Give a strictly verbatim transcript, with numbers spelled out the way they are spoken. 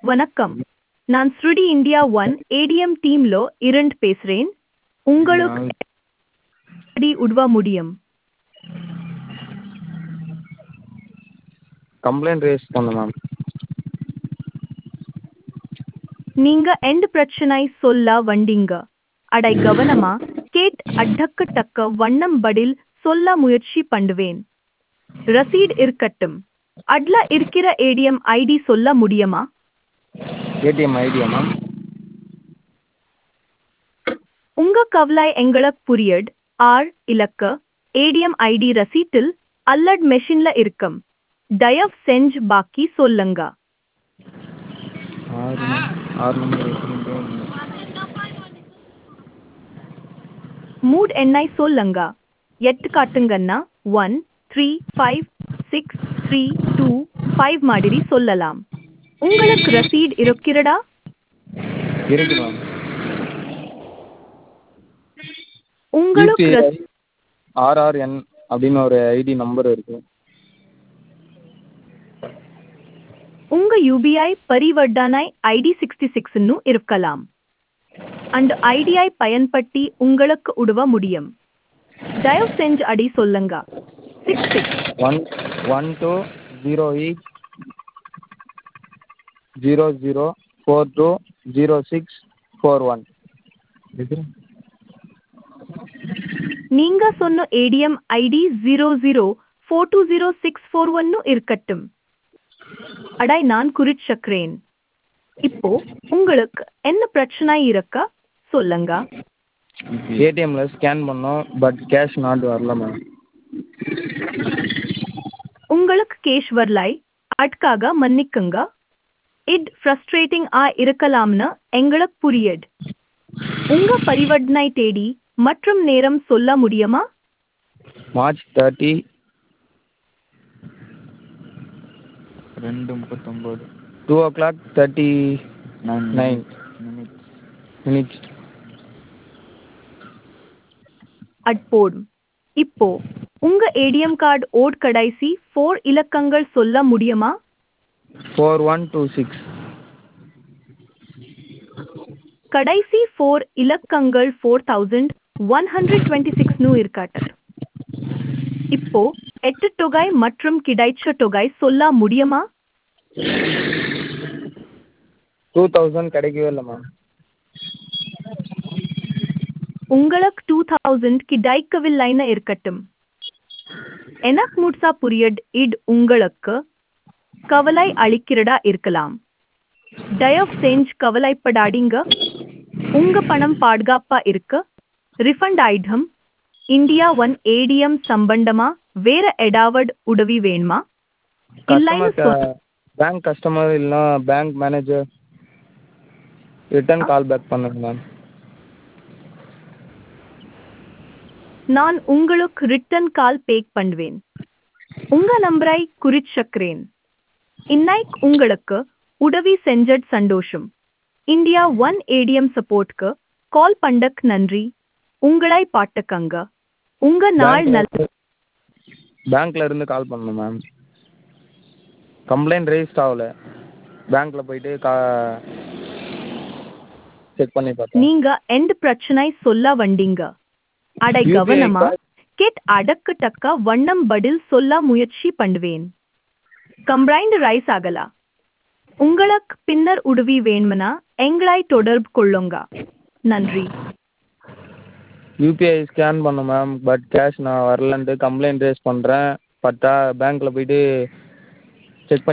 வணக்கம். நான் ஸ்ருடி India one ATM டீம்ல இருந்து பேசுறேன். உங்களுக்கு எப்படி உதவ முடியும்? கம்ப்ளைண்ட் ரைஸ் பண்ணணும் மேம். நீங்க எந்த பிரச்சனை சொல்ல வந்தீங்க? அடை கவனமா கேட் அடக்கத்தக்க வண்ணம் பதில் சொல்ல முயற்சி பண்ணுவேன். ரசீட் இருக்கட்டும். அட்ல இருக்கிற ஏடிஎம் ஐடி சொல்ல முடியுமா? ஏடிஎம் ஐடியா மேம்? உங்க கவலை எங்களுக்கு புரியுது. ஆர் இலக்க ஏடிஎம் ஐடி ரசீட்டில் அல்லது மெஷின்ல இருக்கும். தயவு செஞ்சு பாக்கி சொல்லுங்க. ஆறு ஆறு நம்பர் மூட் எண்ணை சொல்லுங்க. எட்டு காட்டுங்கன்னா one three five six three two five மாதிரி சொல்லலாம். உங்களுக்கு ரசீட் இருக்கிறதா? இருக்கு மேம். உங்களுக்கு ரசீ- ஆர்ஆர்என் அப்படின்னு ஒரு ஐடி நம்பர் இருக்கு. உங்க யூபிஐ பரிவர்த்தனை ஐடி சிக்ஸ்டி சிக்ஸ்னு இருக்கலாம். அந்த ஐடியை பயன்படுத்தி உங்களுக்கு உதவ முடியும். தயவு செஞ்சு அடி சொல்லுங்க. Six six one one two zero eight zero zero four two zero six four one. நீங்க சொன்ன ATM ID zero zero four two zero six four ஒன்னு இருக்கட்டும். அடை நான் குறிச்சக்கிறேன். இப்போ உங்களுக்கு என்ன பிரச்சனை இருக்க சொல்லுங்க. ஏடிஎம்ல ஸ்கேன் பண்ணோம், பட் கேஷ் நாட் வரல மேம். உங்களுக்கு கேஷ் வரலை, அதுக்காக மன்னிக்குங்க. இது ஃப்ரஸ்ட்ரேட்டிங் ஆ இருக்கலாம்னு எங்களுக்கு புரியுது. உங்க பரிவர்த்தனை தேதி மற்றும் நேரம் சொல்ல முடியுமா? மார்ச் தேர்ட்டி ரெண்டு முப்பத்தொம்போது two o'clock thirty nine minutes. அது போதும். இப்போ உங்க ஏடிஎம் கார்டு ஓட் கடைசி ஃபோர் இலக்கங்கள் சொல்ல முடியுமா? Four one two six. கடைசி ஃபோர் இலக்கங்கள் four thousand one hundred twenty சிக்ஸ்னு இருக்காட்டு. இப்போ எட்டு தொகை மற்றும் கிடைச்ச தொகை சொல்ல முடியுமா? டூ தௌசண்ட் கிடைக்கவே இல்லை மேம். உங்களுக்கு டூ தௌசண்ட் கிடைக்கவில்லைன்னு இருக்கட்டும். எனக்கு முழுசா புரியுது. இது உங்களுக்கு கவலை அளிக்கிறதா இருக்கலாம். தயவு செஞ்சு கவலைப்படாதீங்க. உங்க பணம் பாதுகாப்பா இருக்கு. ரிஃபண்ட் ஆயிடும். இந்தியா ஒன் ஏடிஎம் சம்பந்தமா வேற ஏதாவது உதவி வேணுமா? இல்லைன்னு சொல். பேங்க் கஸ்டமர் இல்லைனா bank manager return call back பண்ணுங்க மேம். நான் உங்களுக்கு ரிட்டர்ன் கால் பேக் பண்ணுவேன். உங்க நம்பரை குறிச்சக்கிறேன். இன்னைக்கு உங்களுக்கு உதவி செஞ்சது சந்தோஷம். இந்தியா ஒன் ஏடிஎம் சப்போர்ட்க்கு கால் பண்ணக்கு நன்றி. உங்களை பாட்டுக்கங்க. உங்க நாள் நல்ல. பேங்க்ல இருந்து கால் பண்ணணும் மேம். கம்ப்ளைண்ட் ரெஜிஸ்டர் ஆகல. பேங்க்ல போயிட்டு கா செக் பண்ணி பார்த்தேன். நீங்க எந்த பிரச்சனை சொல்ல வந்தீங்க? அடை கவனமா கேட் அடக்கத்தக்க வண்ணம் பதில் சொல்ல முயற்சி பண்ணுவேன். கம்ப்ளைண்ட் ரைஸ் ஆகல. உங்களுக்கு பின்னர் உதவி வேணும்னா எங்களை தொடர்பு கொள்ளுங்க. நன்றி. யூபிஐ ஸ்கேன் பண்ணோம் மேம், பட் கேஷ் நான் வரலன்ட்டு கம்ப்ளைண்ட் ரைஸ் பண்ணுறேன். பட்டா பேங்க்கில் போயிட்டு